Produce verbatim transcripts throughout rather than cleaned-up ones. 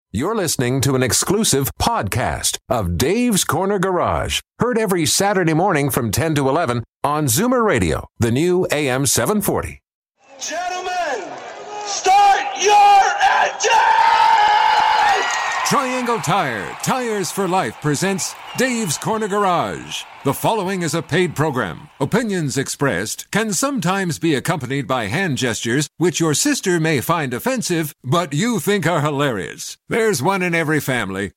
You're listening to an exclusive podcast of Dave's Corner Garage. Heard every Saturday morning from ten to eleven on Zoomer Radio, the new A M seven forty. Gentlemen, start your engine! Triangle Tire, Tires for Life presents Dave's Corner Garage. The following is a paid program. Opinions expressed can sometimes be accompanied by hand gestures which your sister may find offensive, but you think are hilarious. There's one in every family.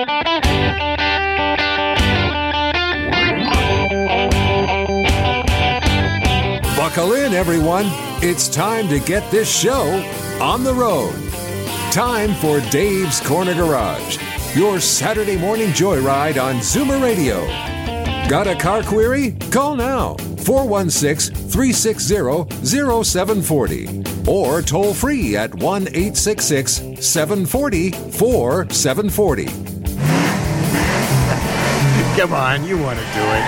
Buckle in, everyone. It's time to get this show on the road. Time for Dave's Corner Garage, your Saturday morning joyride on Zoomer Radio. Got a car query? Call now, four one six, three six zero, zero seven four zero, or toll free at one eight six six, seven four zero, four seven four zero. Come on, you want to do it.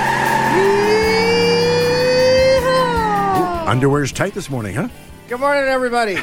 Ooh, underwear's tight this morning, huh? Good morning, everybody.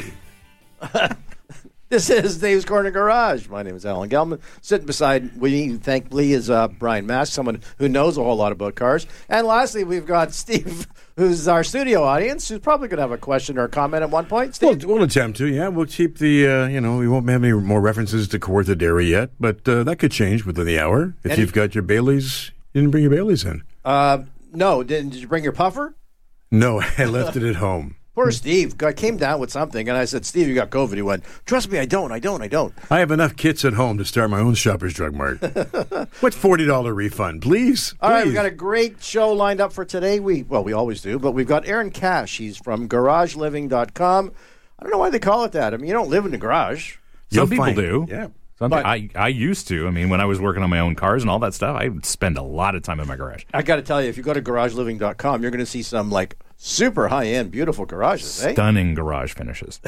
This is Dave's Corner Garage. My name is Alan Gelman. Sitting beside me, thankfully, is uh, Brian Mask, someone who knows a whole lot about cars. And lastly, we've got Steve, who's our studio audience, who's probably going to have a question or a comment at one point. Steve? We'll, we'll attempt to, yeah. We'll keep the, uh, you know, we won't have any more references to Kawartha Dairy yet, but uh, that could change within the hour. If Any- you've got your Baileys, you didn't bring your Baileys in. Uh, no, didn't did you bring your puffer? No, I left it at home. Poor Steve. I came down with something, and I said, Steve, you got COVID. He went, trust me, I don't, I don't, I don't. I have enough kits at home to start my own Shoppers Drug Mart. What forty dollars refund, please? All right, Please. we've got a great show lined up for today. We Well, we always do, but we've got Aaron Cash. He's from garage living dot com. I don't know why they call it that. I mean, you don't live in the garage. You'll Some people find- do. Yeah. Some But- I, I used to. I mean, when I was working on my own cars and all that stuff, I would spend a lot of time in my garage. I got to tell you, if you go to garage living dot com, you're going to see some, like, super high-end, beautiful garages, eh? Stunning garage finishes.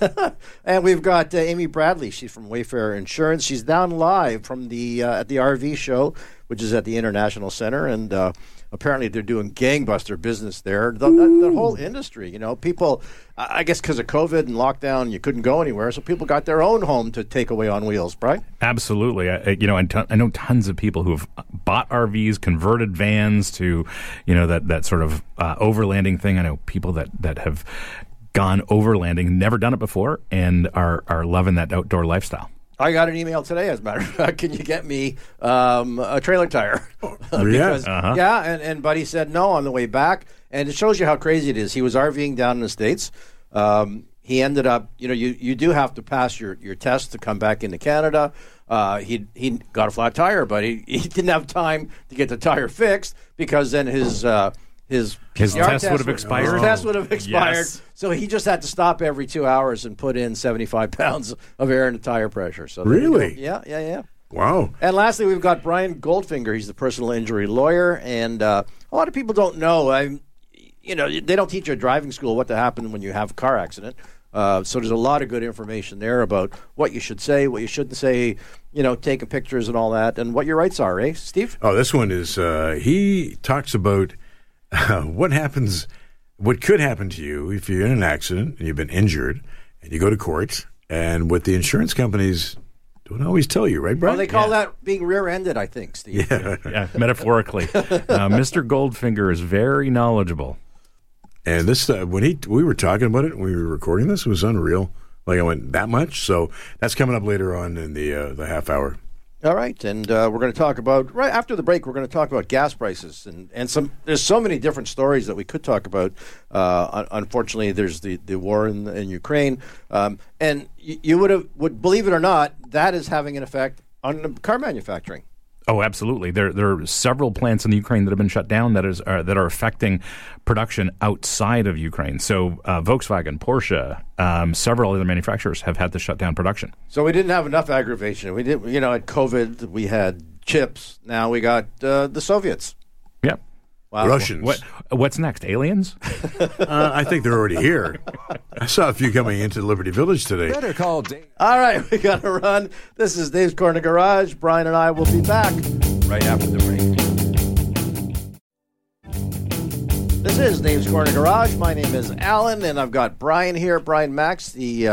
And we've got uh, Amy Bradley. She's from Wayfair Insurance. She's down live from the uh, at the R V show, which is at the International Center, and uh, apparently they're doing gangbuster business there. The, the, the whole industry, you know, people, I I guess because of COVID and lockdown, you couldn't go anywhere, so people got their own home to take away on wheels, right? Absolutely. I, I- you know, I, ton- I know tons of people who have bought R Vs, converted vans to, you know, that, that sort of uh, overlanding thing. I know people that, that have gone overlanding, never done it before, and are, are loving that outdoor lifestyle. I got an email today, as a matter of fact. Can you get me um, a trailer tire? Yes. Uh-huh. Yeah, and, and Buddy said no on the way back. And it shows you how crazy it is. He was RVing down in the States. Um, he ended up, you know, you, you do have to pass your, your test to come back into Canada. Uh, he he got a flat tire, but he, he didn't have time to get the tire fixed because then his uh, his His P C R test would have expired? His test would have expired. Yes. So he just had to stop every two hours and put in seventy-five pounds of air in the tire pressure. So there you go. Really? Yeah, yeah, yeah. Wow. And lastly, we've got Brian Goldfinger. He's the personal injury lawyer, and uh, a lot of people don't know. I, you know, they don't teach you at driving school what to happen when you have a car accident. Uh, so there's a lot of good information there about what you should say, what you shouldn't say, you know, taking pictures and all that, and what your rights are, eh, Steve? Oh, this one is, uh, he talks about uh, what happens, what could happen to you if you're in an accident and you've been injured and you go to court, and what the insurance companies don't always tell you, right, Brian? Well, they call that being rear-ended, I think, Steve. Yeah. Yeah, metaphorically. Uh, Mister Goldfinger is very knowledgeable. And this, uh, when he, we were talking about it, when we were recording this, it was unreal. Like I went that much. So that's coming up later on in the uh, the half hour. All right, and uh, we're going to talk about, right after the break, we're going to talk about gas prices. And, and some. There's so many different stories that we could talk about. Uh, un- unfortunately, there's the, the war in, in Ukraine. Um, and y- you would have, would believe it or not, that is having an effect on the car manufacturing. Oh, absolutely. There, there are several plants in the Ukraine that have been shut down that is uh, that are affecting production outside of Ukraine. So uh, Volkswagen, Porsche, um, several other manufacturers have had to shut down production. So we didn't have enough aggravation. We did, you know, at COVID, we had chips. Now we got uh, the Soviets. Yeah. Wow. Russians. What What's next? Aliens? Uh, I think they're already here. I saw a few coming into Liberty Village today. Better call Dave. All right, we got to run. This is Dave's Corner Garage. Brian and I will be back right after the break. This is Dave's Corner Garage. My name is Alan, and I've got Brian here. Brian Max, the uh,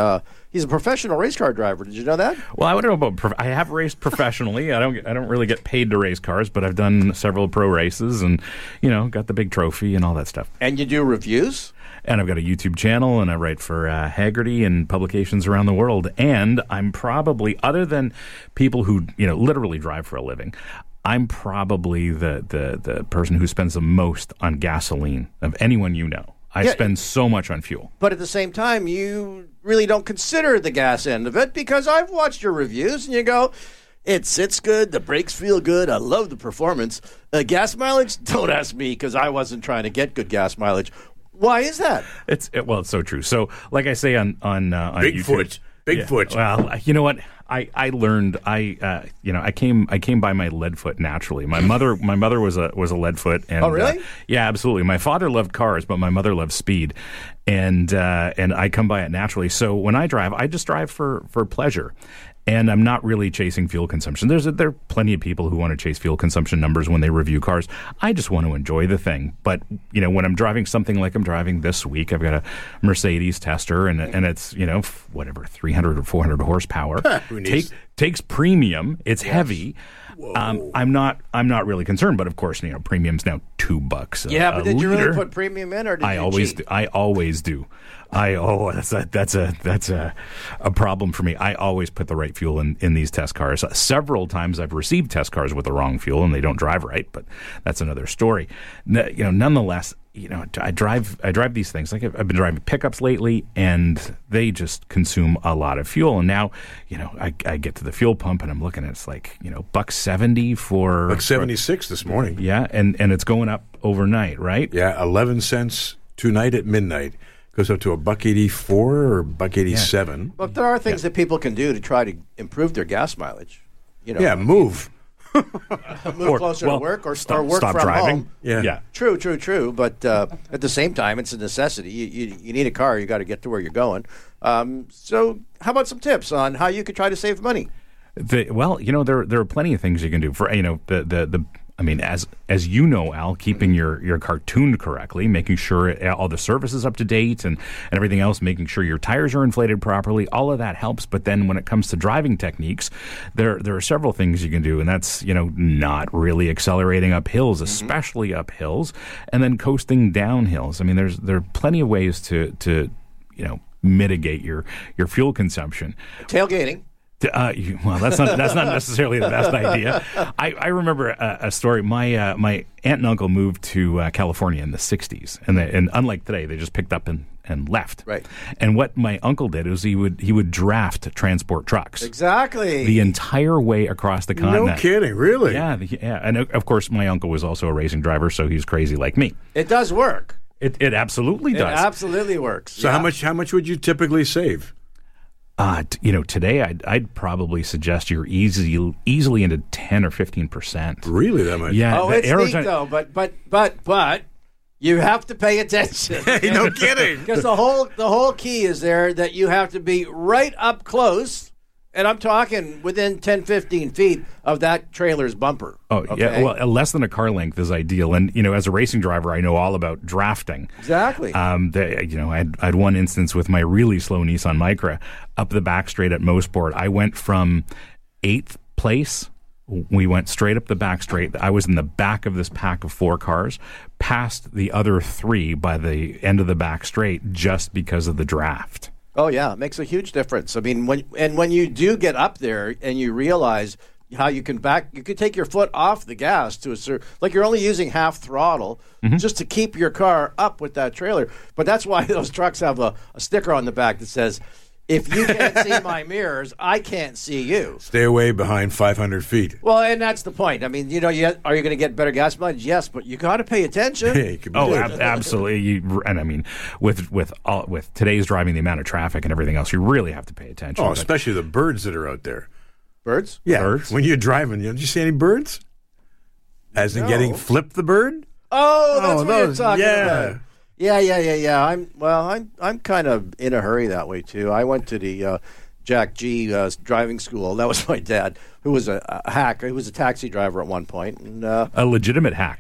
he's a professional race car driver. Did you know that? Well, I don't know about. Prof- I have raced professionally. I don't. I don't really get paid to race cars, but I've done several pro races, and you know, got the big trophy and all that stuff. And you do reviews? And I've got a YouTube channel, and I write for uh, Haggerty and publications around the world. And I'm probably, other than people who you know literally drive for a living, I'm probably the the the person who spends the most on gasoline of anyone you know. I Yeah. spend so much on fuel. But at the same time, you really don't consider the gas end of it, because I've watched your reviews and you go, it sits good, the brakes feel good, I love the performance. Uh, gas mileage? Don't ask me, because I wasn't trying to get good gas mileage. Why is that? It's it, well, it's so true. So, like I say on on, uh, on Bigfoot. YouTube, Bigfoot. Yeah, well, you know what? I, I learned I uh, you know I came I came by my Leadfoot naturally. My mother my mother was a was a Leadfoot. And, Oh, really? Uh, yeah, absolutely. My father loved cars, but my mother loved speed, and uh, and I come by it naturally. So when I drive, I just drive for for pleasure. And I'm not really chasing fuel consumption. There's a, there are plenty of people who want to chase fuel consumption numbers when they review cars. I just want to enjoy the thing. But you know, when I'm driving something like I'm driving this week, I've got a Mercedes Tester, and and it's you know whatever three hundred or four hundred horsepower. Who needs- Take, takes premium. It's heavy. Um, I'm not I'm not really concerned. But of course, you know, premium's now two bucks. A, Yeah, but a did you liter. really put premium in, or did I you always cheat? do. I always do. I oh that's a that's a that's a a problem for me. I always put the right fuel in, in these test cars. Several times I've received test cars with the wrong fuel and they don't drive right, but that's another story. N- you know, nonetheless, you know, I drive I drive these things. Like I've been driving pickups lately, and they just consume a lot of fuel. And now, you know, I, I get to the fuel pump and I'm looking at it's like you know buck seventy for Like seventy-six this morning. yeah, and and it's going up overnight, right? Yeah, eleven cents tonight at midnight. Goes up to a buck eighty-four or buck eighty-seven. But there are things that people can do to try to improve their gas mileage. You know, Yeah, move. move Or- closer well, to work, or, stop- or work stop from driving. home. Yeah. Yeah. True, true, true. But uh, at the same time, it's a necessity. You, you, you need a car. You got to get to where you're going. Um, so, how about some tips on how you could try to save money? The, well, you know, there there are plenty of things you can do for you know the the the. I mean, as as you know, Al, keeping your, your car tuned correctly, making sure all the service is up to date, and, and everything else, making sure your tires are inflated properly, all of that helps. But then when it comes to driving techniques, there there are several things you can do, and that's you know not really accelerating up hills, especially up hills, and then coasting down hills. I mean, there's there are plenty of ways to to you know mitigate your your fuel consumption. Tailgating. Uh, you, well, that's not that's not necessarily the best idea. I, I remember a, a story. My uh, my aunt and uncle moved to uh, California in the sixties, and they, and unlike today, they just picked up and, and left. Right. And what my uncle did is he would he would draft transport trucks Exactly. the entire way across the continent. No kidding, really? Yeah, the, yeah, and uh, of course, my uncle was also a racing driver, so he's crazy like me. it does work. It it absolutely It does. absolutely works. So how much how much would you typically save? Uh, t- you know, today I'd, I'd probably suggest you're easy, easily into ten or fifteen percent. Really, that much? Yeah, Oh, the it's aerodyna- neat though. But but but but you have to pay attention. Hey, no kidding. Because the whole the whole key is there that you have to be right up close, and I'm talking within ten, fifteen feet of that trailer's bumper. Oh, yeah. okay? Well, less than a car length is ideal. And, you know, as a racing driver, I know all about drafting. Exactly. Um, the, you know, I had, I had one instance with my really slow Nissan Micra up the back straight at Mosport. I went from eighth place. We went straight up the back straight. I was in the back of this pack of four cars, past the other three by the end of the back straight just because of the draft. Oh yeah, it makes a huge difference. I mean, when and when you do get up there and you realize how you can back, you can take your foot off the gas to a certain, like you're only using half throttle Mm-hmm. just to keep your car up with that trailer. But that's why those trucks have a, a sticker on the back that says, "If you can't see my mirrors, I can't see you." Stay away behind five hundred feet. Well, and that's the point. I mean, you know, you, are you going to get better gas mileage? Yes, but you got to pay attention. Hey, it could be Oh, dangerous. ab- absolutely. You, and I mean, with with all, with today's driving, the amount of traffic and everything else, you really have to pay attention. Oh, But- especially the birds that are out there. Birds? Yeah, Birds? when you're driving, you know, did you see any birds? As in No. getting flip the bird? Oh, that's Oh, what those- you're talking yeah. about. Yeah, yeah, yeah, yeah. I'm well. I'm I'm kind of in a hurry that way too. I went to the uh, Jack G uh, driving school. That was my dad, who was a, a hack. He was a taxi driver at one point, and uh, a legitimate hack.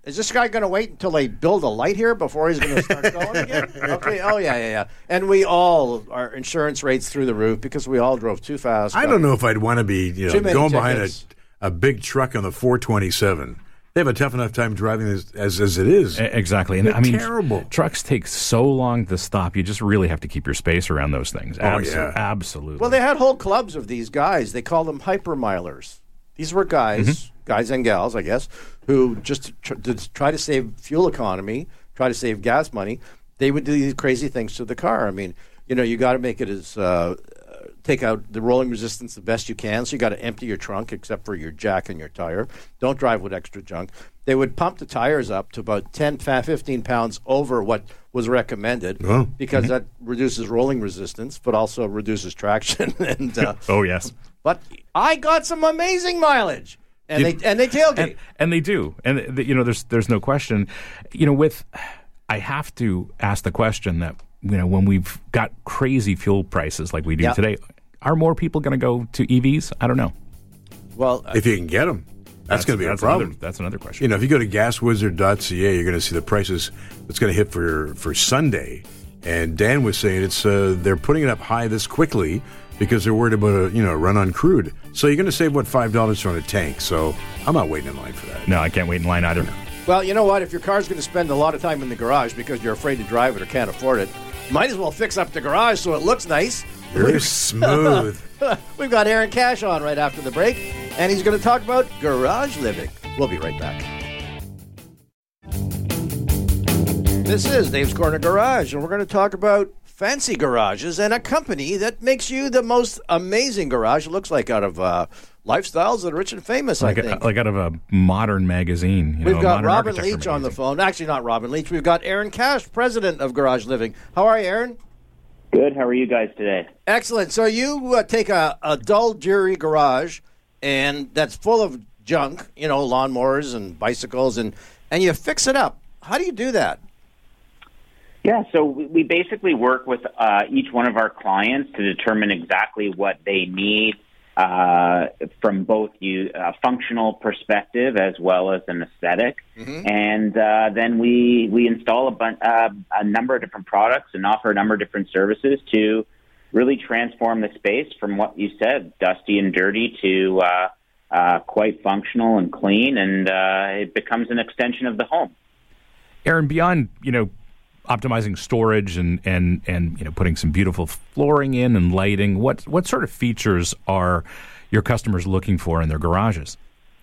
Is this guy going to wait until they build a light here before he's going to start going again? Okay. Oh, yeah, yeah, yeah. And we all, our insurance rates through the roof because we all drove too fast. I don't know if I'd want to be you know, Too many going behind a, tickets. a big truck on the four twenty-seven. They have a tough enough time driving as as, as it is. E- Exactly. And They're I mean, terrible. trucks take so long to stop. You just really have to keep your space around those things. Oh, Abso- yeah. Absolutely. Well, they had whole clubs of these guys. They call them hypermilers. These were guys, Mm-hmm. guys and gals, I guess, who just to, tr- to try to save fuel economy, try to save gas money, they would do these crazy things to the car. I mean, you know, you got to make it as uh, take out the rolling resistance the best you can. So you got to empty your trunk except for your jack and your tire. Don't drive with extra junk. They would pump the tires up to about ten, fifteen pounds over what was recommended Oh. because that reduces rolling resistance, but also reduces traction. and uh, oh, yes. But I got some amazing mileage, and You- they and they tailgate. And, and they do. And, th- you know, there's there's no question. You know, with, I have to ask the question that, you know, when we've got crazy fuel prices like we do Yeah. today, are more people going to go to E Vs? I don't know. well, uh, If you can get them, that's, going to be a that's problem. Another, that's another question. You know, if you go to gas wizard dot c a, you're going to see the prices that's going to hit for for Sunday. And Dan was saying it's uh, they're putting it up high this quickly because they're worried about a you know run on crude. So you're going to save what five dollars on a tank. So I'm not waiting in line for that. No, I can't wait in line either. well, you know what? If your car's going to spend a lot of time in the garage because you're afraid to drive it or can't afford it, might as well fix up the garage so it looks nice. You're smooth. We've got Aaron Cash on right after the break, and he's going to talk about garage living. We'll be right back. This is Dave's Corner Garage, and we're going to talk about fancy garages and a company that makes you the most amazing garage. It looks like out of uh, Lifestyles that are rich and famous, Like, I think. a, like out of a modern magazine. You We've know, a got modern Robin architecture Leach on the magazine. phone. Actually, not Robin Leach. We've got Aaron Cash, president of Garage Living. How are you, Aaron? Good. How are you guys today? Excellent. So you uh, take a, a dull, dreary garage, and that's full of junk, you know, lawnmowers and bicycles, and, and you fix it up. How do you do that? Yeah, so we we basically work with uh, each one of our clients to determine exactly what they need uh, from both you, a functional perspective as well as an aesthetic. Mm-hmm. And uh, then we, we install a, bun- uh, a number of different products and offer a number of different services to really transform the space from what you said, dusty and dirty, to uh, uh, quite functional and clean, and uh, it becomes an extension of the home. Aaron, beyond, you know, optimizing storage and, and, and you know putting some beautiful flooring in and lighting, what what sort of features are your customers looking for in their garages?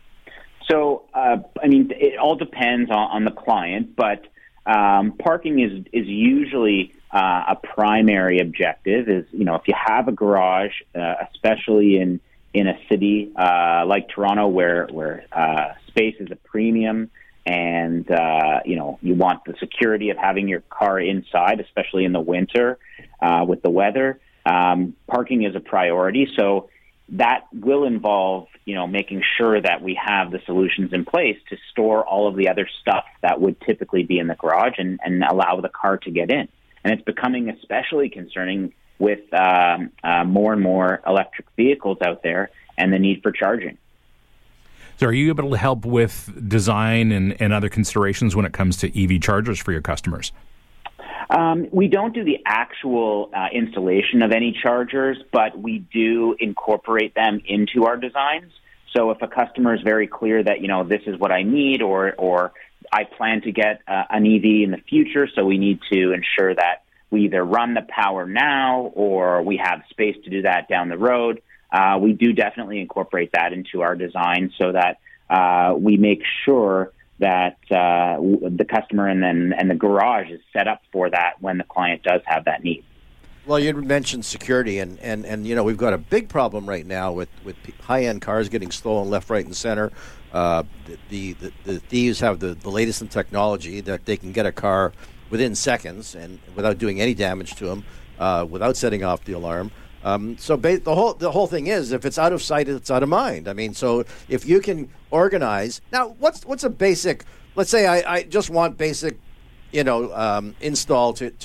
So, uh, I mean, it all depends on, on the client, but um, parking is is usually uh, a primary objective. Is you know, if you have a garage, uh, especially in in a city uh, like Toronto, where where uh, space is a premium. And, uh, you know, you want the security of having your car inside, especially in the winter uh, with the weather. Um, parking is a priority. So that will involve, you know, making sure that we have the solutions in place to store all of the other stuff that would typically be in the garage and, and allow the car to get in. And it's becoming especially concerning with um, uh, more and more electric vehicles out there and the need for charging. So are you able to help with design and, and other considerations when it comes to E V chargers for your customers? Um, we don't do the actual uh, installation of any chargers, but we do incorporate them into our designs. So if a customer is very clear that, you know, this is what I need, or or I plan to get uh, an E V in the future, so we need to ensure that we either run the power now or we have space to do that down the road. Uh, we do definitely incorporate that into our design so that uh, we make sure that uh, the customer and then and the garage is set up for that when the client does have that need. Well, you mentioned security, and, and, and you know, we've got a big problem right now with, with high-end cars getting stolen left, right, and center. Uh, the, the, the thieves have the, the latest in technology that they can get a car within seconds and without doing any damage to them, uh, without setting off the alarm. Um, so ba- the whole the whole thing is, if it's out of sight, it's out of mind. I mean, so if you can organize now, what's what's a basic? Let's say I, I just want basic, you know, um, install to to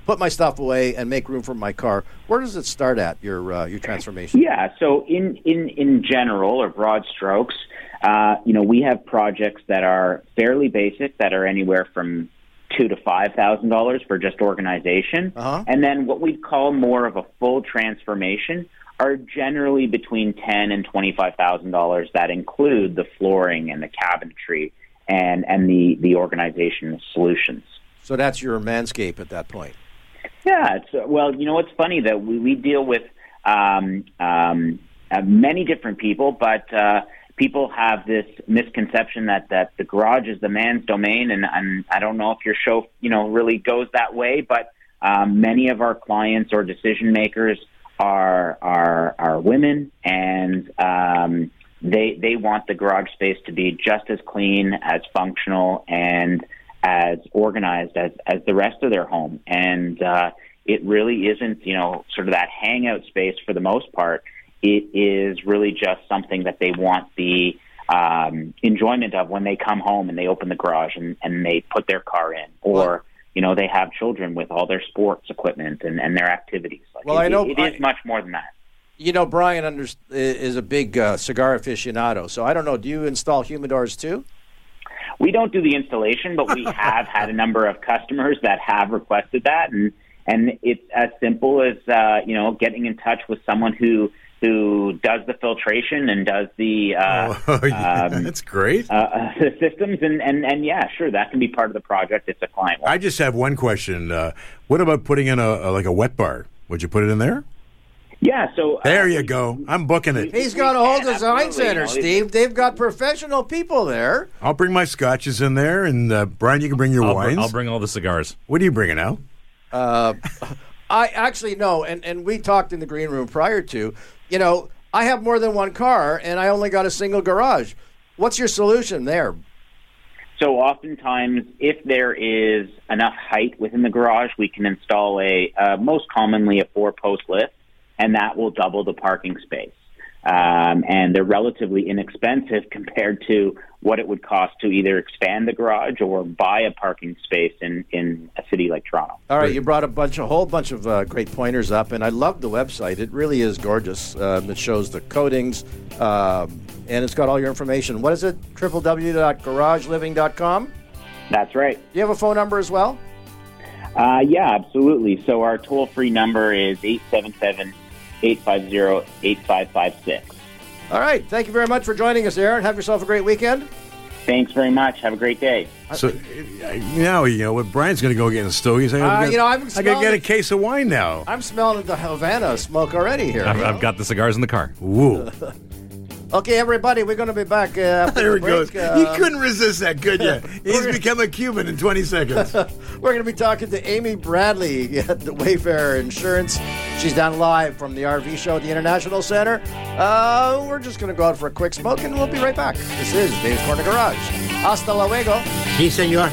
put my stuff away and make room for my car. Where does it start at, your uh, your transformation? Yeah, so in, in, in general, or broad strokes, uh, you know, we have projects that are fairly basic, that are anywhere from two to five thousand dollars for just organization, uh-huh. and then what we'd call more of a full transformation are generally between ten and twenty five thousand dollars. That include the flooring and the cabinetry and and the the organization solutions. So that's your Manscaped at that point. Yeah, it's, uh, well, you know, it's funny that we, we deal with um, um, uh, many different people, but uh, people have this misconception that, that the garage is the man's domain, and, and I don't know if your show, you know, really goes that way, but um, many of our clients or decision makers are are are women, and um, they they want the garage space to be just as clean, as functional, and as organized as, as the rest of their home. And uh, it really isn't, you know, sort of that hangout space for the most part. It is really just something that they want the um, enjoyment of when they come home and they open the garage and, and they put their car in. Or, well, you know, they have children with all their sports equipment and, and their activities. Like well, it, I know it, it is much more than that. You know, Brian under, is a big uh, cigar aficionado. So I don't know, do you install humidors too? We don't do the installation, but we have had a number of customers that have requested that, and and it's as simple as uh, you know, getting in touch with someone who who does the filtration and does the uh, oh, yeah, um, that's great. Uh, uh, the systems, and, and and yeah, sure, that can be part of the project. It's a client one. I just have one question. Uh, what about putting in a, a like a wet bar? Would you put it in there? Yeah, so... Uh, there you go. I'm booking it. He's got a whole Yeah, design absolutely. center, You know, Steve. They've got professional people there. I'll bring my scotches in there, and uh, Brian, you can bring your I'll, br- wines. I'll bring all the cigars. What are you bringing, Al? Uh, I actually know, and, and we talked in the green room prior to, you know, I have more than one car, and I only got a single garage. What's your solution there? So oftentimes, if there is enough height within the garage, we can install a, uh, most commonly, a four-post lift, and that will double the parking space. Um, and they're relatively inexpensive compared to what it would cost to either expand the garage or buy a parking space in, in a city like Toronto. All right, you brought a bunch, a whole bunch of uh, great pointers up, and I love the website. It really is gorgeous. Um, it shows the coatings, um, and it's got all your information. What is it? w w w dot garage living dot com? That's right. Do you have a phone number as well? Uh, yeah, absolutely. So our toll-free number is eight seven seven, eight five zero, eight five five six. All right. Thank you very much for joining us, Aaron. Have yourself a great weekend. Thanks very much. Have a great day. So uh, now you know what Brian's going to go get in Stogies. I Uh, gotta, you know, I'm I got to smelling get a it. case of wine now. I'm smelling the Havana smoke already here. I've, you know? I've got the cigars in the car. Woo! Okay, everybody, we're going to be back uh, after There the he break. goes. Uh, he couldn't resist that, could you? He's become a Cuban in twenty seconds. We're going to be talking to Amy Bradley at the Wayfarer Insurance. She's down live from the R V show at the International Center. Uh, we're just going to go out for a quick smoke, and we'll be right back. This is Dave's Corner Garage. Hasta luego. Sí, señor.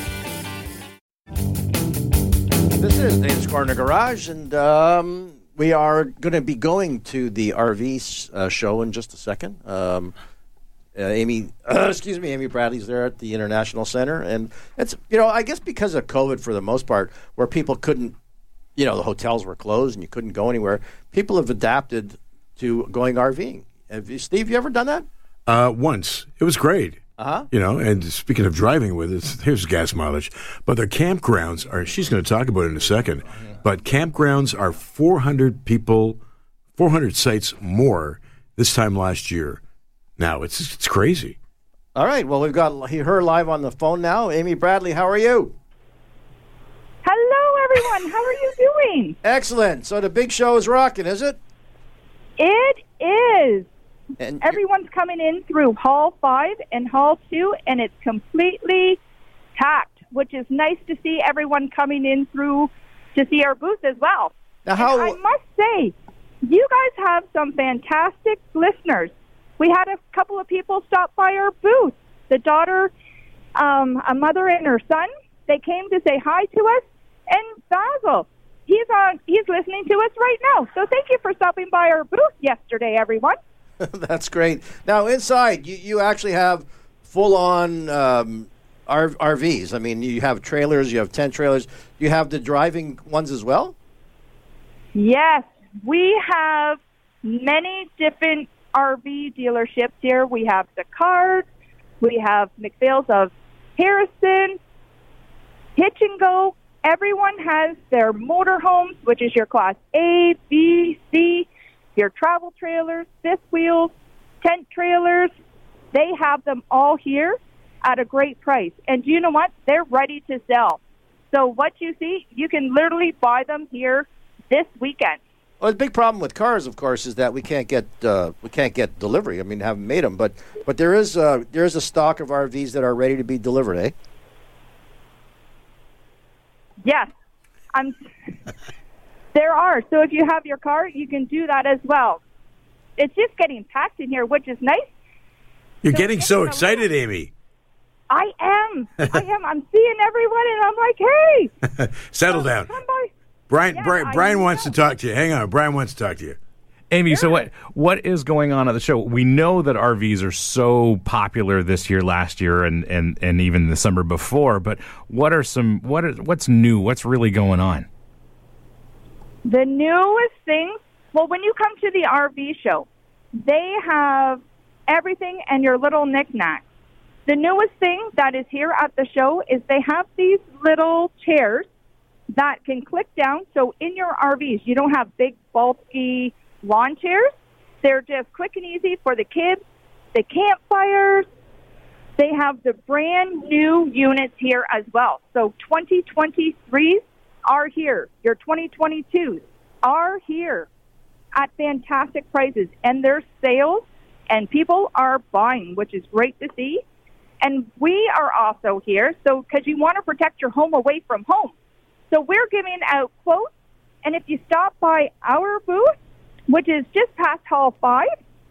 This is Dave's Corner Garage, and um, we are going to be going to the R V uh, show in just a second. Um, uh, Amy, uh, excuse me, Amy Bradley's there at the International Center, and it's, you know, I guess because of COVID for the most part, where people couldn't, you know, the hotels were closed and you couldn't go anywhere, people have adapted to going RVing. Have you, Steve, you ever done that? Uh, once. It was great. Uh-huh. You know, and speaking of driving with it, here's gas mileage. But their campgrounds are, she's going to talk about it in a second, but campgrounds are four hundred people, four hundred sites more this time last year. Now, it's it's crazy. All right, well, we've got her live on the phone now. Amy Bradley, how are you? Hello, everyone. How are you doing? Excellent. So the big show is rocking, is it? It is. And Everyone's coming in through Hall five and Hall two, and it's completely packed, which is nice to see everyone coming in through to see our booth as well. Now, how? And I must say, you guys have some fantastic listeners. We had a couple of people stop by our booth. The daughter, um, a mother and her son, they came to say hi to us. And Basil, he's on. He's listening to us right now. So thank you for stopping by our booth yesterday, everyone. That's great. Now, inside, you, you actually have full-on um, R- RVs. I mean, you have trailers, you have tent trailers. Do you have the driving ones as well? Yes, we have many different R V dealerships here. We have the Cars, we have McPhail's of Harrison, Hitch and Go. Everyone has their motorhomes, which is your Class A, B, C, your travel trailers, fifth wheels, tent trailers. They have them all here at a great price. And do you know what? They're ready to sell. So what you see, you can literally buy them here this weekend. Well, the big problem with cars, of course, is that we can't get uh, we can't get delivery. I mean, haven't made them, but but there is uh, there is a stock of R Vs that are ready to be delivered, eh? Yes, I'm. There are. So if you have your car, you can do that as well. It's just getting packed in here, which is nice. You're So getting it's so a excited, Amy. I am. I am. I'm seeing everyone, and I'm like, hey, Settle down. come by. Brian, Yeah, Brian, I Brian know. wants to talk to you. Hang on. Brian wants to talk to you. Amy, so what what is going on at the show? We know that R Vs are so popular this year, last year, and, and, and even the summer before. But what are some what is what's new? What's really going on? The newest thing, well, when you come to the R V show, they have everything and your little knickknacks. The newest thing that is here at the show is they have these little chairs that can click down. So in your R Vs, you don't have big, bulky lawn chairs. They're just quick and easy for the kids, the campfires. They have the brand new units here as well. So twenty twenty-threes are here. Your twenty twenty-twos are here at fantastic prices. And there's sales, and people are buying, which is great to see. And we are also here, so because you want to protect your home away from home. So we're giving out quotes, and if you stop by our booth, which is just past Hall five,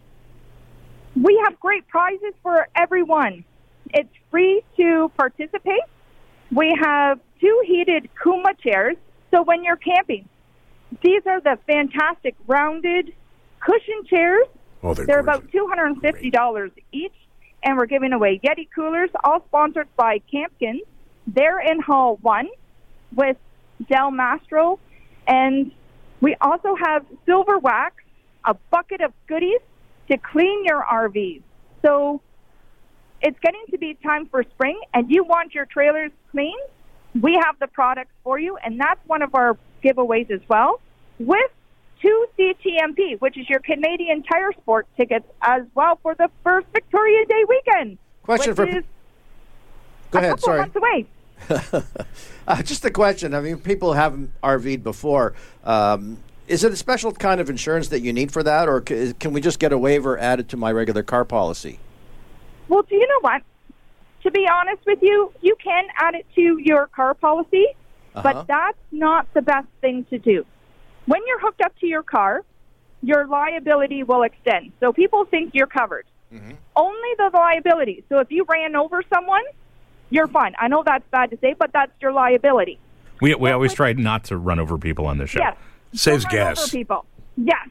we have great prizes for everyone. It's free to participate. We have two heated Kuma chairs, so when you're camping, these are the fantastic rounded cushion chairs. Oh, they're They're gorgeous. about two hundred fifty dollars each, and we're giving away Yeti coolers, all sponsored by Campkins. They're in Hall one with Del Mastro, and we also have silver wax, a bucket of goodies to clean your R Vs. So it's getting to be time for spring, and you want your trailers clean, we have the products for you, and that's one of our giveaways as well, with two C T M P, which is your Canadian Tire Sport tickets as well for the first Victoria Day weekend. Question which for- is Go a ahead, couple sorry. months away. Uh, just a question. I mean, people haven't R V'd before. Um, is it a special kind of insurance that you need for that, or c- can we just get a waiver added to my regular car policy? Well, do you know what? To be honest with you, you can add it to your car policy, Uh-huh. but that's not the best thing to do. When you're hooked up to your car, your liability will extend. So people think you're covered. Mm-hmm. Only the liability. So if you ran over someone, you're fine. I know that's bad to say, but that's your liability. We we always try not to run over people on the show. Yes. Saves Don't run gas. over people. Yes.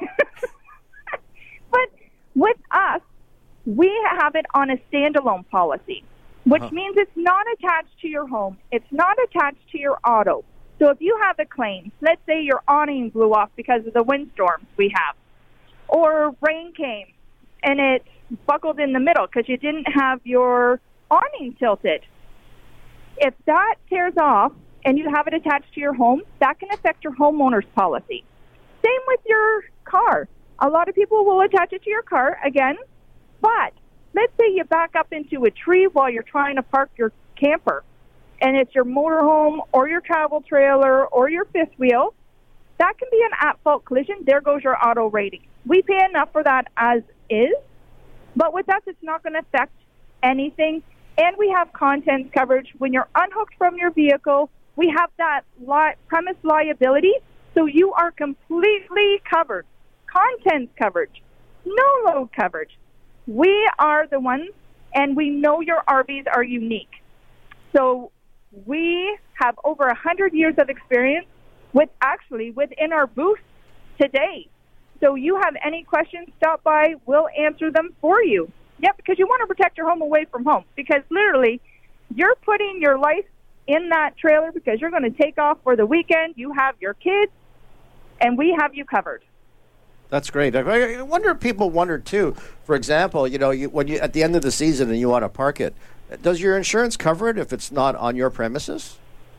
But with us, we have it on a standalone policy, which Uh-huh. means it's not attached to your home. It's not attached to your auto. So if you have a claim, let's say your awning blew off because of the windstorms we have, or rain came and it buckled in the middle because you didn't have your awning tilted. If that tears off and you have it attached to your home, that can affect your homeowner's policy. Same with your car. A lot of people will attach it to your car again, but let's say you back up into a tree while you're trying to park your camper, and it's your motorhome or your travel trailer or your fifth wheel. That can be an at-fault collision. There goes your auto rating. We pay enough for that as is, but with us, it's not going to affect anything. And we have contents coverage. When you're unhooked from your vehicle, we have that li- premise liability, so you are completely covered. Contents coverage, no load coverage. We are the ones, and we know your R Vs are unique. So we have over one hundred years of experience with actually within our booth today. So you have any questions, stop by. We'll answer them for you. Yep, because you want to protect your home away from home. Because literally, You're putting your life in that trailer because you're going to take off for the weekend. You have your kids, and we have you covered. That's great. I I wonder if people wonder too. For example, you know, you, when you at the end of the season and you want to park it, does your insurance cover it if it's not on your premises?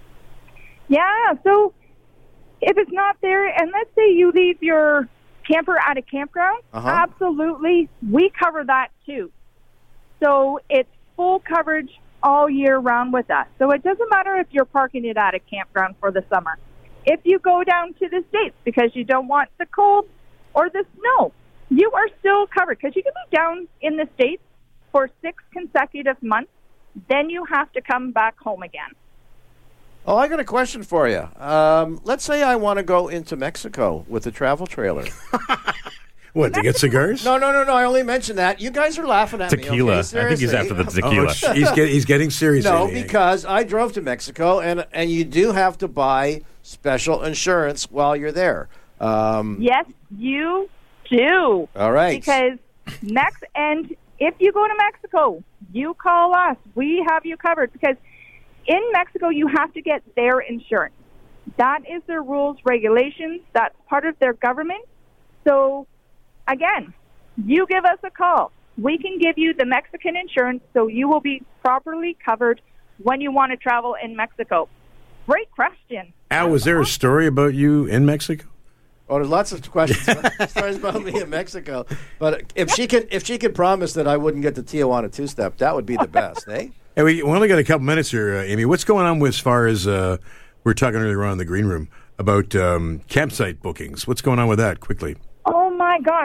Yeah. So if it's not there, and let's say you leave your camper at a campground, Uh-huh. absolutely, we cover that too. So it's full coverage all year round with us. So it doesn't matter if you're parking it at a campground for the summer. If you go down to the States because you don't want the cold or the snow, you are still covered because you can be down in the States for six consecutive months. Then you have to come back home again. Oh, I got a question for you. Um, let's say I want to go into Mexico with a travel trailer. What, to get cigars? No, no, no, no. I only mentioned that. You guys are laughing at me. Tequila. Okay? I think he's Seriously. after the Oh, tequila. sh- he's, get, he's getting serious. No, Amy. because I drove to Mexico, and and you do have to buy special insurance while you're there. Um, Yes, you do. all right. Because next, and if you go to Mexico, you call us. We have you covered because in Mexico you have to get their insurance. That is their rules, regulations. That's part of their government. So, again, you give us a call. We can give you the Mexican insurance so you will be properly covered when you want to travel in Mexico. Great question. Al, was there a story about you in Mexico? Oh, there's lots of questions, stories about me in Mexico. But if she can, if she could promise that I wouldn't get the Tijuana two-step, that would be the best, eh? Hey, we, we only got a couple minutes here, uh, Amy. What's going on with as far as uh, we were talking earlier on in the green room about um, campsite bookings? What's going on with that? Quickly. Oh, my gosh.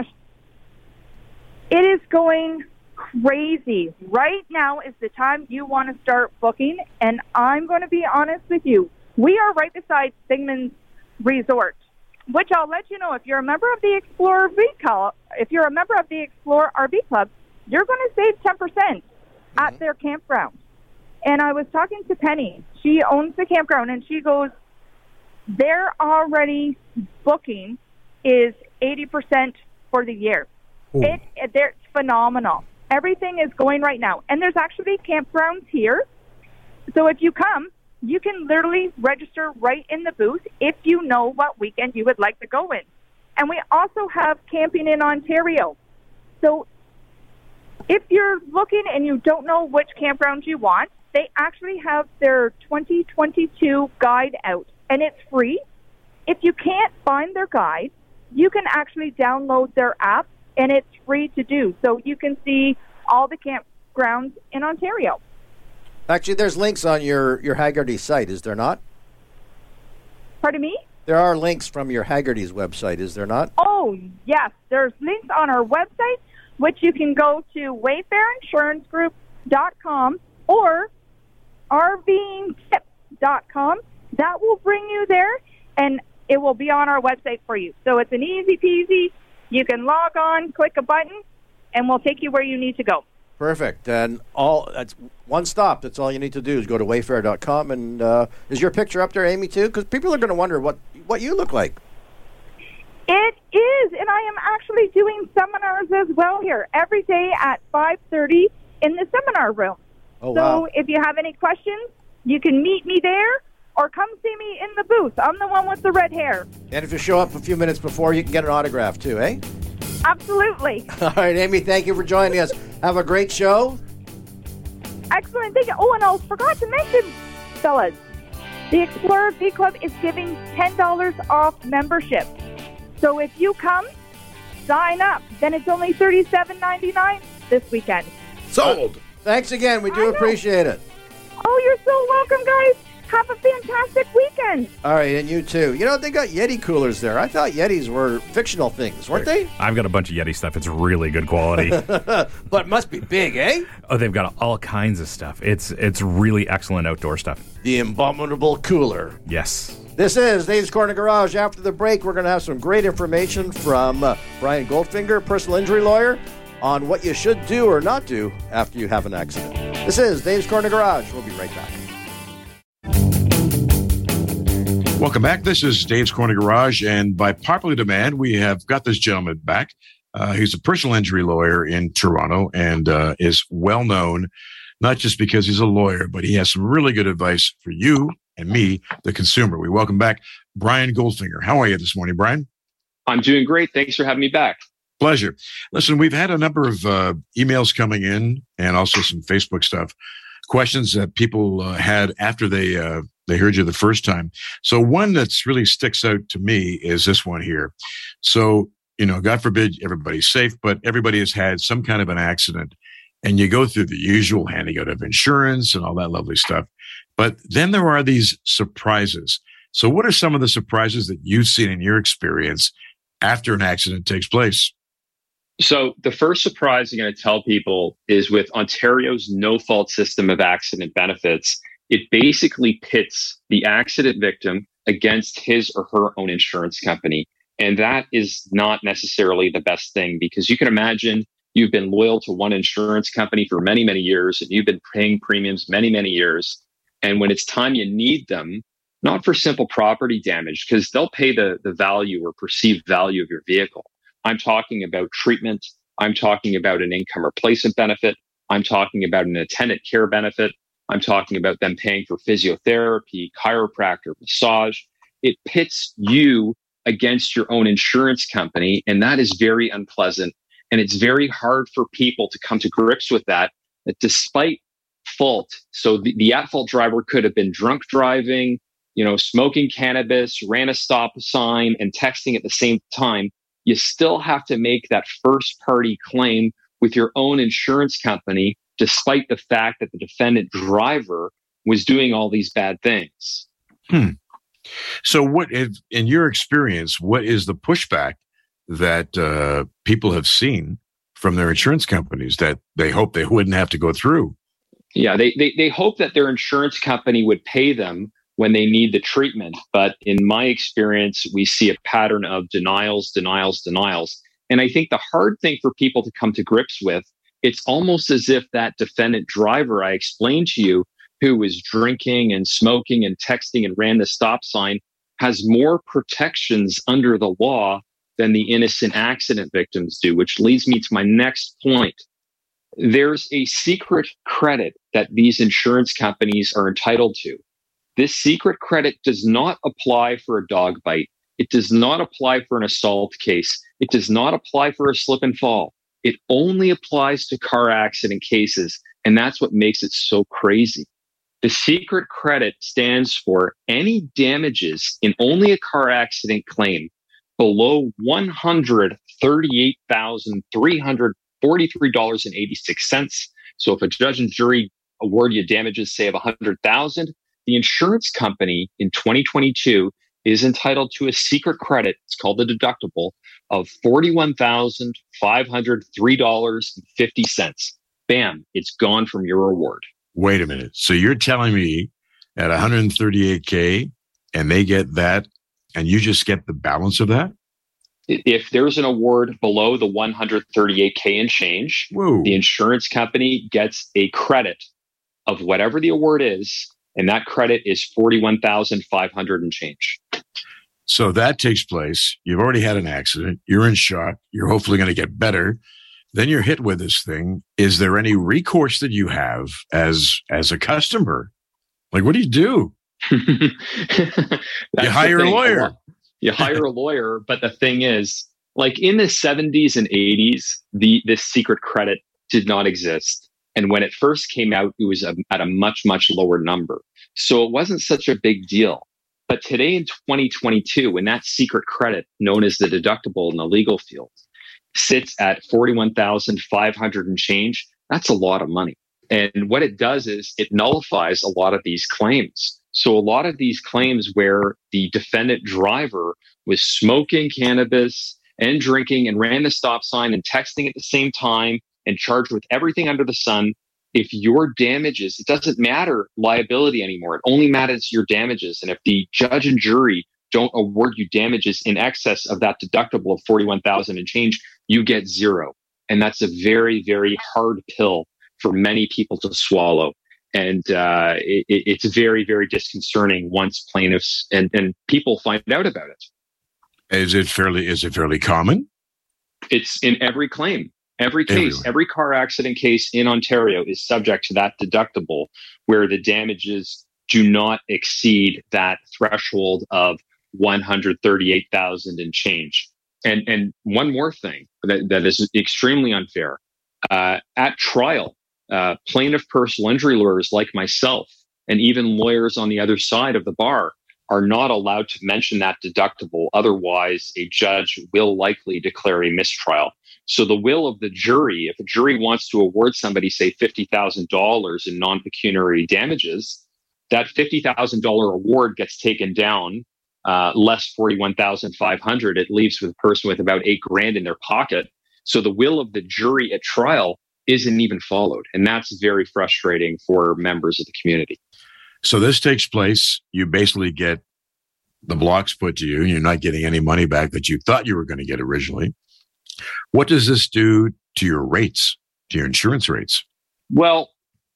It is going crazy. Right now is the time you want to start booking, and I'm going to be honest with you. We are right beside Sigmund's Resort, which I'll let you know, if you're a member of the Explorer R V Club, if you're a member of the Explorer R V Club, you're going to save ten percent at their campground. And I was talking to Penny. She owns the campground, and she goes, their already booking is eighty percent for the year. It, it, they're phenomenal. Everything is going right now. And there's actually campgrounds here. So if you come, you can literally register right in the booth if you know what weekend you would like to go in. And we also have camping in Ontario. So if you're looking and you don't know which campground you want, they actually have their twenty twenty-two guide out, and it's free. If you can't find their guide, you can actually download their app, and it's free to do. So you can see all the campgrounds in Ontario. Actually, there's links on your, your Haggerty site, is there not? Pardon me? There are links from your Haggerty's website, is there not? Oh, yes. There's links on our website, which you can go to wayfair insurance group dot com or r v ing tips dot com. That will bring you there, and it will be on our website for you. So it's an easy peasy. You can log on, click a button, and we'll take you where you need to go. Perfect. And all that's one stop. That's all you need to do is go to wayfair dot com. And uh, is your picture up there, Amy, too? Because people are going to wonder what, what you look like. It is, and I am actually doing seminars as well here every day at five thirty in the seminar room. Oh, so wow. if you have any questions, you can meet me there or come see me in the booth. I'm the one with the red hair. And if you show up a few minutes before, you can get an autograph, too, eh? Absolutely. All right, Amy, thank you for joining us. Have a great show. Excellent. Thank you. Oh, and I forgot to mention, fellas, the Explorer V Club is giving ten dollars off membership. So if you come, sign up. Then it's only thirty-seven ninety-nine this weekend. Sold. Thanks again. We I do know. appreciate it. Oh, you're so welcome, guys. Have a fantastic weekend. All right, and you too. You know, they got Yeti coolers there. I thought Yetis were fictional things, weren't they? I've got a bunch of Yeti stuff. It's really good quality. But it must be big, eh? Oh, they've got all kinds of stuff. It's it's really excellent outdoor stuff. The Abominable Cooler. Yes. This is Dave's Corner Garage. After the break, we're going to have some great information from uh, Brian Goldfinger, personal injury lawyer, on what you should do or not do after you have an accident. This is Dave's Corner Garage. We'll be right back. Welcome back. This is Dave's Corner Garage, and by popular demand, we have got this gentleman back. Uh, he's a personal injury lawyer in Toronto and uh, is well known not just because he's a lawyer, but he has some really good advice for you and me, the consumer. We welcome back Brian Goldfinger. How are you this morning, Brian? I'm doing great. Thanks for having me back. Pleasure. Listen, we've had a number of uh, emails coming in and also some Facebook stuff, questions that people uh, had after they uh, they heard you the first time. So one that's really sticks out to me is this one here. So, you know, God forbid everybody's safe, but everybody has had some kind of an accident, and you go through the usual handing out of insurance and all that lovely stuff. But then there are these surprises. So what are some of the surprises that you've seen in your experience after an accident takes place? So the first surprise I'm going to tell people is with Ontario's no-fault system of accident benefits, it basically pits the accident victim against his or her own insurance company. And that is not necessarily the best thing, because you can imagine you've been loyal to one insurance company for many, many years, and you've been paying premiums many, many years. And when it's time you need them, not for simple property damage, because they'll pay the, the value or perceived value of your vehicle. I'm talking about treatment. I'm talking about an income replacement benefit. I'm talking about an attendant care benefit. I'm talking about them paying for physiotherapy, chiropractor, massage. It pits you against your own insurance company, and that is very unpleasant. And it's very hard for people to come to grips with that, that despite fault, so the, the at-fault driver could have been drunk driving, you know, smoking cannabis, ran a stop sign, and texting at the same time, you still have to make that first-party claim with your own insurance company, despite the fact that the defendant driver was doing all these bad things. Hmm. So what, if, in your experience, what is the pushback that uh, people have seen from their insurance companies that they hope they wouldn't have to go through? Yeah, they, they, they hope that their insurance company would pay them when they need the treatment. But in my experience, we see a pattern of denials, denials, denials. And I think the hard thing for people to come to grips with, it's almost as if that defendant driver I explained to you, who was drinking and smoking and texting and ran the stop sign, has more protections under the law than the innocent accident victims do, which leads me to my next point. There's a secret credit that these insurance companies are entitled to. This secret credit does not apply for a dog bite. It does not apply for an assault case. It does not apply for a slip and fall. It only applies to car accident cases, and that's what makes it so crazy. The secret credit stands for any damages in only a car accident claim below one hundred thirty-eight thousand three hundred forty-three dollars and eighty-six cents. So if a judge and jury award you damages, say, of one hundred thousand dollars, the insurance company in twenty twenty-two is entitled to a secret credit, it's called the deductible, of forty-one thousand five hundred three dollars and fifty cents. Bam, it's gone from your award. Wait a minute. So you're telling me at one hundred thirty-eight K and they get that and you just get the balance of that? If there's an award below the one hundred thirty-eight K and change, Whoa. The insurance company gets a credit of whatever the award is, and that credit is forty-one thousand five hundred and change. So that takes place. You've already had an accident. You're in shock. You're hopefully going to get better. Then you're hit with this thing. Is there any recourse that you have as as a customer? Like, what do you do? You hire a lawyer. You hire a lawyer, but the thing is, like in the seventies and eighties, the this secret credit did not exist. And when it first came out, it was a, at a much, much lower number. So it wasn't such a big deal. But today in twenty twenty-two, when that secret credit, known as the deductible in the legal field, sits at forty-one thousand five hundred and change, that's a lot of money. And what it does is it nullifies a lot of these claims. So a lot of these claims where the defendant driver was smoking cannabis and drinking and ran the stop sign and texting at the same time and charged with everything under the sun, if your damages, it doesn't matter liability anymore. It only matters your damages. And if the judge and jury don't award you damages in excess of that deductible of forty-one thousand and change, you get zero. And that's a very, very hard pill for many people to swallow. And uh, it, it's very, very disconcerting once plaintiffs and, and people find out about it. Is it fairly, is it fairly common? It's in every claim. Every case, Everywhere. every car accident case in Ontario is subject to that deductible where the damages do not exceed that threshold of one hundred thirty-eight thousand and change. And and one more thing that, that is extremely unfair. Uh, at trial, uh, plaintiff personal injury lawyers like myself and even lawyers on the other side of the bar are not allowed to mention that deductible. Otherwise, a judge will likely declare a mistrial. So the will of the jury, if a jury wants to award somebody, say, fifty thousand dollars in non-pecuniary damages, that fifty thousand dollars award gets taken down, uh, less forty-one thousand five hundred dollars. It leaves with a person with about eight grand in their pocket. So the will of the jury at trial isn't even followed. And that's very frustrating for members of the community. So this takes place. You basically get the blocks put to you. You're not getting any money back that you thought you were going to get originally. What does this do to your rates, to your insurance rates? Well,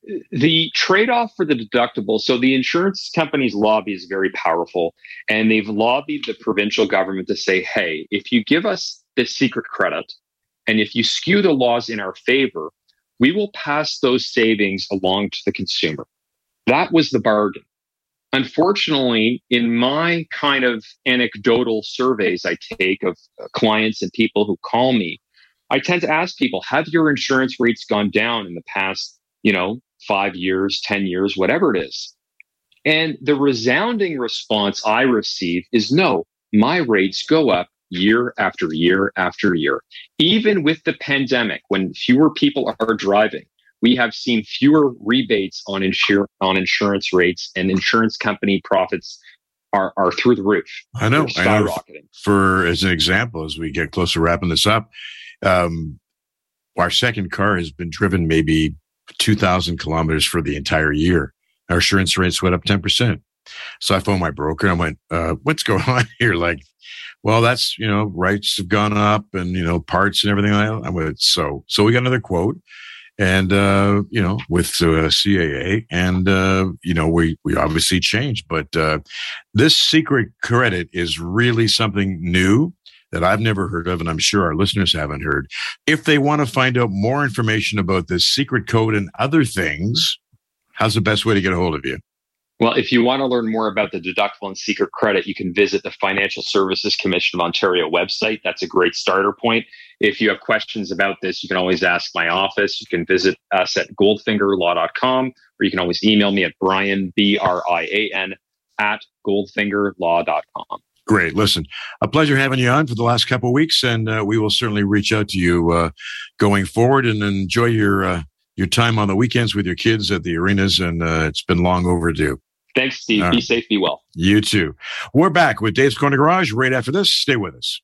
the trade-off for the deductible, so the insurance company's lobby is very powerful, and they've lobbied the provincial government to say, hey, if you give us this secret credit, and if you skew the laws in our favor, we will pass those savings along to the consumer. That was the bargain. Unfortunately, in my kind of anecdotal surveys I take of clients and people who call me, I tend to ask people, have your insurance rates gone down in the past, you know, five years, ten years, whatever it is? And the resounding response I receive is no, my rates go up year after year after year. Even with the pandemic, when fewer people are driving, we have seen fewer rebates on insur- on insurance rates, and insurance company profits are, are through the roof. I know. They're I know. skyrocketing. For as an example, as we get close to wrapping this up, um, our second car has been driven maybe two thousand kilometers for the entire year. Our insurance rates went up ten percent. So I phoned my broker and I went, uh, what's going on here? Like, well, that's, you know, rates have gone up and, you know, parts and everything like that. I went, so, so we got another quote. And, uh, you know, with uh, C A A and, uh, you know, we, we obviously changed, but, uh, this secret credit is really something new that I've never heard of. And I'm sure our listeners haven't heard. If they want to find out more information about this secret code and other things, how's the best way to get a hold of you? Well, if you want to learn more about the deductible and secret credit, you can visit the Financial Services Commission of Ontario website. That's a great starter point. If you have questions about this, you can always ask my office. You can visit us at goldfinger law dot com, or you can always email me at Brian, B R I A N, at goldfinger law dot com. Great. Listen, a pleasure having you on for the last couple of weeks, and uh, we will certainly reach out to you uh, going forward, and enjoy your uh, your time on the weekends with your kids at the arenas, and uh, it's been long overdue. Thanks, Steve. All Be right. safe, be well. You too. We're back with Dave's Corner Garage right after this. Stay with us.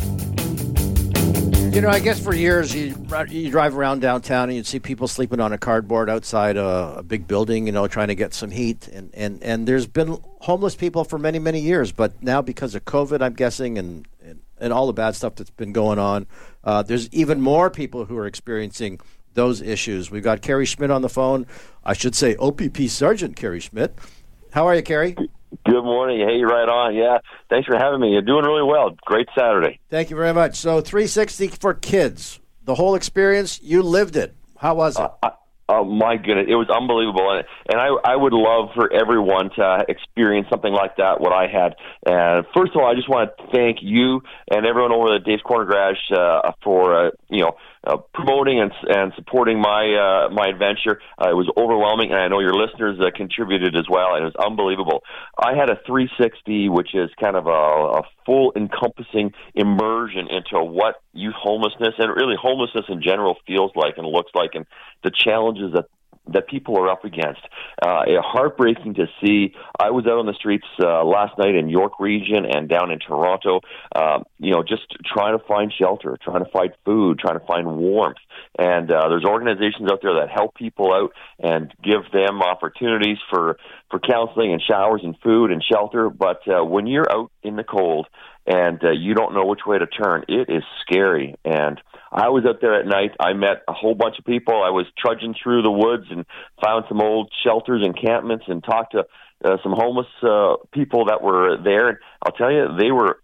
You know, I guess for years you you drive around downtown and you'd see people sleeping on a cardboard outside a, a big building, you know, trying to get some heat. And, and, and there's been homeless people for many, many years. But now because of COVID, I'm guessing, and, and, and all the bad stuff that's been going on, uh, there's even more people who are experiencing those issues. We've got Kerry Schmidt on the phone. I should say O P P Sergeant Kerry Schmidt. How are you, Kerry? Good morning. Hey, right on. Yeah, thanks for having me. You're doing really well. Great Saturday. Thank you very much. So three sixty for kids. The whole experience, you lived it. How was it? Uh, I, oh, my goodness. It was unbelievable. And, and I, I would love for everyone to experience something like that, what I had. And first of all, I just want to thank you and everyone over at Dave's Corner Garage uh, for, uh, you know, Uh, promoting and, and supporting my uh, my adventure. Uh, it was overwhelming, and I know your listeners uh, contributed as well. It was unbelievable. I had a three sixty, which is kind of a, a full encompassing immersion into what youth homelessness and really homelessness in general feels like and looks like, and the challenges that that people are up against. Uh, heartbreaking to see. I was out on the streets uh, last night in York Region and down in Toronto, uh, you know, just trying to find shelter, trying to find food, trying to find warmth. And uh, there's organizations out there that help people out and give them opportunities for, for counseling and showers and food and shelter. But uh, when you're out in the cold and uh, you don't know which way to turn, it is scary. And I was out there at night. I met a whole bunch of people. I was trudging through the woods and found some old shelters, encampments, and talked to uh, some homeless uh, people that were there. And I'll tell you, they were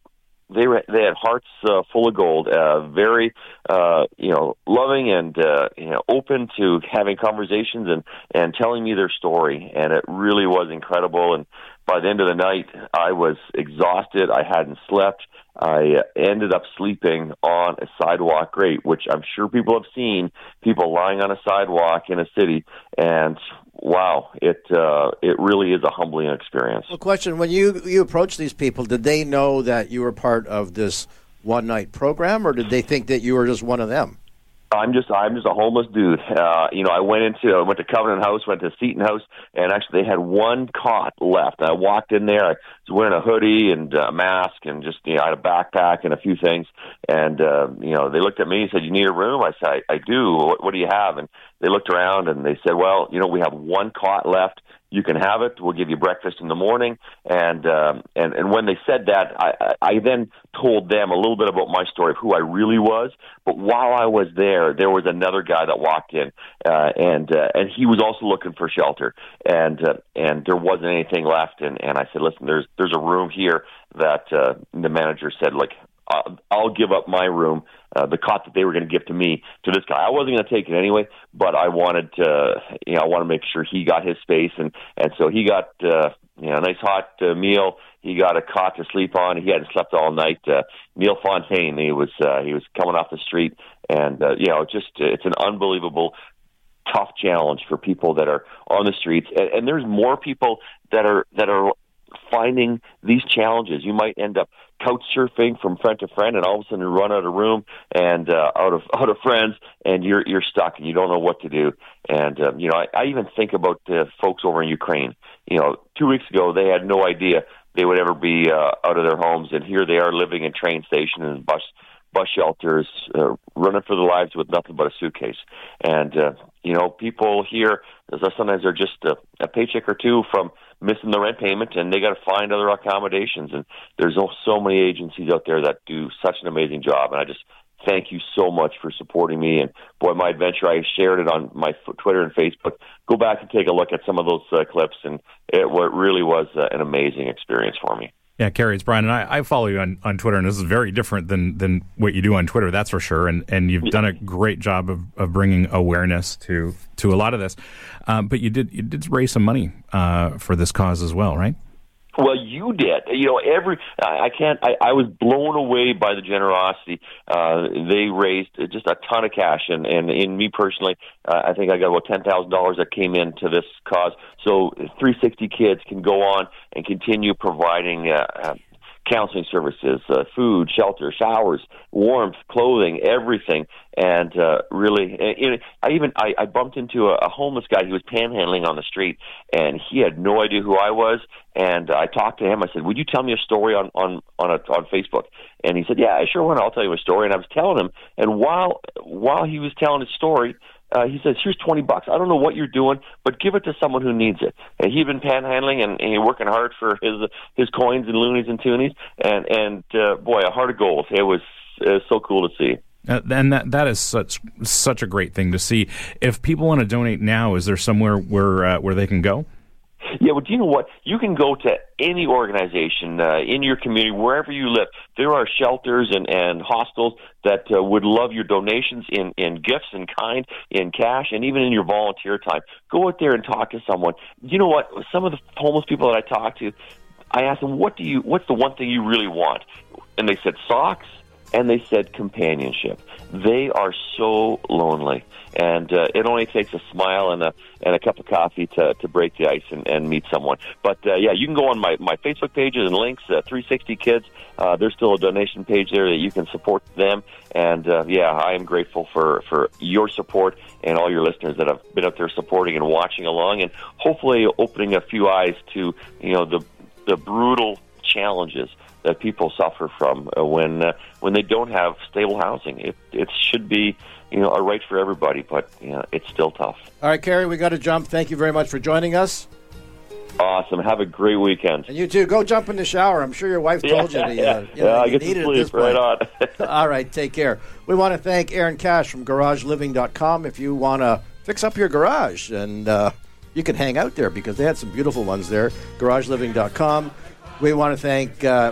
they were, they had hearts uh, full of gold, uh, very uh, you know loving and uh, you know open to having conversations and and telling me their story, and it really was incredible. And by the end of the night, I was exhausted. I hadn't slept. I ended up sleeping on a sidewalk grate, which I'm sure people have seen, people lying on a sidewalk in a city, and wow, it uh, it really is a humbling experience. Well, question, when you, you approached these people, did they know that you were part of this one-night program, or did they think that you were just one of them? I'm just I'm just a homeless dude. Uh, you know, I went into I went to Covenant House, went to Seton House, and actually they had one cot left. I walked in there. I was wearing a hoodie and a mask, and just you know, I had a backpack and a few things. And uh, you know, they looked at me and said, "You need a room?" I said, "I, I do. What, what do you have?" And they looked around and they said, "Well, you know, we have one cot left. You can have it. We'll give you breakfast in the morning." And um, and and when they said that, I, I then told them a little bit about my story of who I really was. But while I was there, there was another guy that walked in, uh, and uh, and he was also looking for shelter, and uh, and there wasn't anything left. And, and I said, "Listen, there's there's a room here that uh, the manager said, like, I'll, I'll give up my room." Uh, the cot that they were going to give to me, to this guy. I wasn't going to take it anyway, but I wanted to, you know, I want to make sure he got his space, and, and so he got, uh, you know, a nice hot uh, meal. He got a cot to sleep on. He hadn't slept all night. Uh, Neil Fontaine, he was, uh, he was coming off the street, and, uh, you know, just, it's an unbelievable, tough challenge for people that are on the streets, and, and there's more people that are, that are finding these challenges. You might end up couch surfing from friend to friend, and all of a sudden you run out of room and uh, out of out of friends, and you're you're stuck and you don't know what to do. And um, you know, I, I even think about the folks over in Ukraine. You know, two weeks ago they had no idea they would ever be uh, out of their homes, and here they are living in train stations and bus bus shelters, uh, running for their lives with nothing but a suitcase. And uh, you know, people here sometimes they're just a, a paycheck or two from missing the rent payment, and they got to find other accommodations. And there's so many agencies out there that do such an amazing job. And I just thank you so much for supporting me. And boy, my adventure, I shared it on my Twitter and Facebook. Go back and take a look at some of those uh, clips, and it what really was uh, an amazing experience for me. Yeah, Kerry, it's Brian, and I, I follow you on, on Twitter, and this is very different than, than what you do on Twitter, that's for sure. And and you've done a great job of, of bringing awareness to to a lot of this. Um, but you did you did raise some money uh, for this cause as well, right? Well, you did. You know, every I, I can't. I, I was blown away by the generosity. Uh, they raised just a ton of cash, and and in me personally, uh, I think I got about ten thousand dollars that came into this cause. So three sixty Kids can go on and continue providing uh, uh, counseling services, uh, food, shelter, showers, warmth, clothing, everything. And uh, really, and I even I, I bumped into a, a homeless guy. He was panhandling on the street, and he had no idea who I was. And I talked to him. I said, "Would you tell me a story on on on, a, on Facebook?" And he said, "Yeah, I sure want. I'll tell you a story." And I was telling him, and while while he was telling his story, uh, he says, "Here's twenty bucks. I don't know what you're doing, but give it to someone who needs it." And he'd been panhandling and, and working hard for his his coins and loonies and toonies. And and uh, boy, a heart of gold. It was, it was so cool to see. Uh, and that that is such such a great thing to see. If people want to donate now, is there somewhere where uh, where they can go? Yeah, well, do you know what? You can go to any organization uh, in your community, wherever you live. There are shelters and, and hostels that uh, would love your donations in, in gifts in kind, in cash, and even in your volunteer time. Go out there and talk to someone. You know what? Some of the homeless people that I talk to, I ask them, "What do you? What's the one thing you really want?" And they said socks, and they said companionship. They are so lonely, and uh, it only takes a smile and a and a cup of coffee to, to break the ice and, and meet someone. But uh, yeah, you can go on my, my Facebook pages and links. Uh, three sixty Kids. Uh, there's still a donation page there that you can support them. And uh, yeah, I am grateful for, for your support and all your listeners that have been out there supporting and watching along, and hopefully opening a few eyes to you know the the brutal challenges that people suffer from uh, when uh, when they don't have stable housing. It it should be you know a right for everybody, but you know, it's still tough. All right, Kerry, we got to jump. Thank you very much for joining us. Awesome. Have a great weekend. And you too. Go jump in the shower. I'm sure your wife told yeah, you to. Yeah, uh, you know, yeah I you get need to it sleep at this right point. on. All right, take care. We want to thank Aaron Cash from garage living dot com. If you want to fix up your garage, and uh, you can hang out there because they had some beautiful ones there. garage living dot com. We want to thank uh,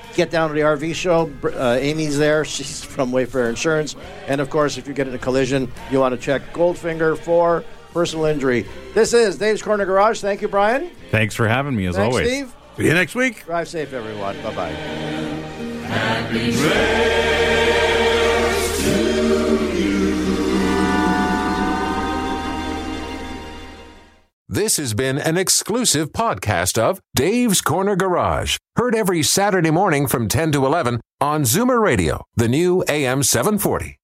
get down to the R V show. Uh, Amy's there. She's from Wayfair Insurance. And, of course, if you get in a collision, you want to check Goldfinger for personal injury. This is Dave's Corner Garage. Thank you, Brian. Thanks for having me, as Thanks, always. Steve. See you next week. Drive safe, everyone. Bye-bye. Happy trails to you. This has been an exclusive podcast of Dave's Corner Garage. Heard every Saturday morning from ten to eleven on Zoomer Radio, the new A M seven forty.